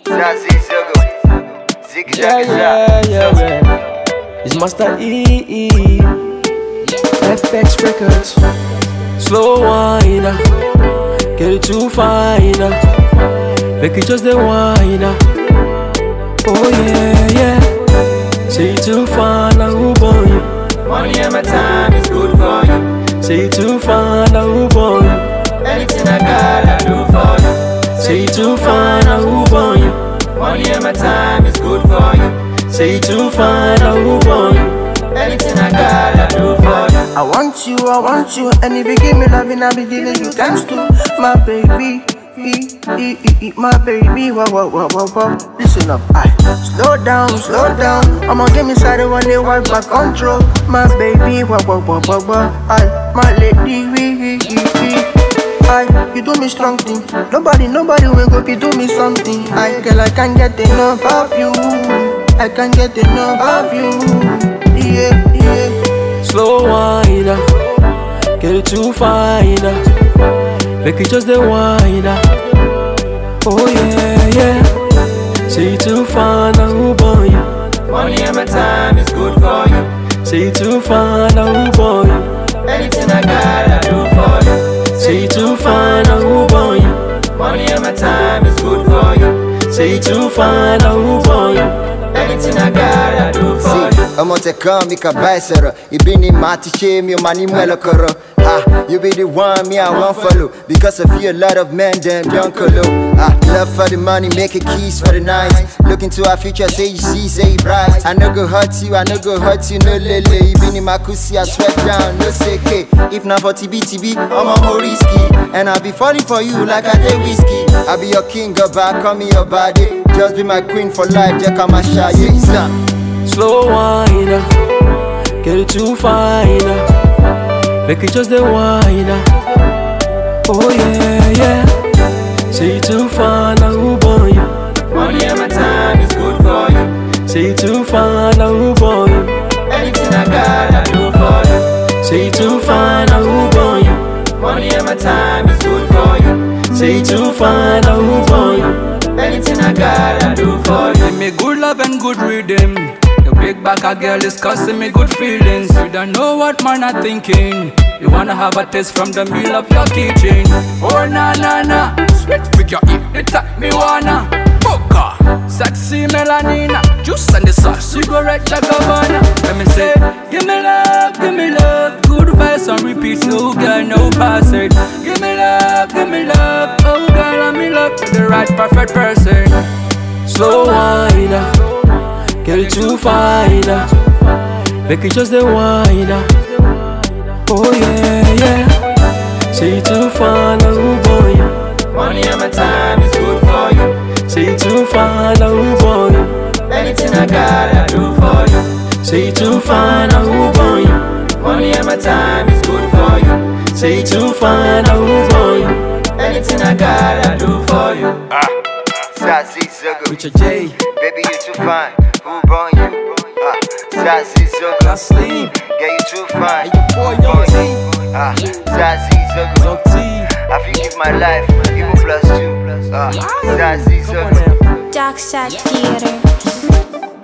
Zazie Zogo, Ziggy Yeah. It's Master E. FX Records. Slow wine, get it too fine. Make it just the wine. Oh yeah. Say it too fine, who born you? Money and my time is good for you. Say it too fine, who born you? Anything I got, I do for you. Say it too fine, who born you? Money and my time is good for you. Say it too fine, who born you? Anything I got, I do for you. I want you, and if you give me loving, I'll be giving you thanks to my baby, my baby. Wow. Listen up, slow down. I'ma give me started when they wipe my control, my baby. Wow. My lady, you do me strong thing. Nobody will go be do me something. Girl, I can't get enough of you. I can't get enough of you. Yeah. Slow wine, get it too fine. Make it just the wine. Oh yeah. Say it too fine, who born you? Money and my time is good for you. Say it too fine, who born you? Anything I got, I do for you. Say it too fine, who born you? Money and my time is good for you. Say it too fine, who born you? Anything I got, I do for you. I'm on the come, you can buy sir. You been in my shame, your money well. You be the one, me I won't follow. Because I feel a lot of men, them don't color. Love for the money, make a keys for the night. Look into our future, say you see, say bright. I no go hurt you, no lele. You been in my pussy, I sweat down, no seke. If not for TB, I'm a more risky. And I'll be falling for you like I did whiskey. I'll be your king, go back, call me your body. Just be my queen for life, just come and shy, yeah. Slow wine, get it too fine. Make it just the wine. Oh yeah. Say it too fine, who born you? Money and my time is good for you. Say it too fine, who born you? Anything I got, I do for you. Say it too fine, who born you? Money and my time is good for you. Say it too fine, who born you? Anything I got, I do for you. Give me good love and good rhythm. Your big back a girl is causing me good feelings. You don't know what man I'm thinking. You wanna have a taste from the meal of your kitchen. Oh na. Sweet figure eat the top me wanna. Boca, sexy melanina. Juice and the sauce, cigarette like a banana. Let me say, give me love. Good vibes on repeat, no girl, no passage. Give me love. Oh girl, I'm in love with the right perfect person. Slow wine, get it too fine. Make it just the wine. Oh yeah. Say it too fine, who born you? Money and my time is good for you. Say it too fine, who born you? Anything I got, I do for you. Say it too fine, who born you? Money and my time is good for you. Say it too fine, who born you? Anything I got, I do for you. Zazie Zogo, Richard J. baby you too fine, who born you? Zazie Zogo, I sleep. yeah you too fine, Your boy Young T. Zazie Zogo, Young T. I feel give my life, even +2. Zazie Zogo. Dark Side Theater.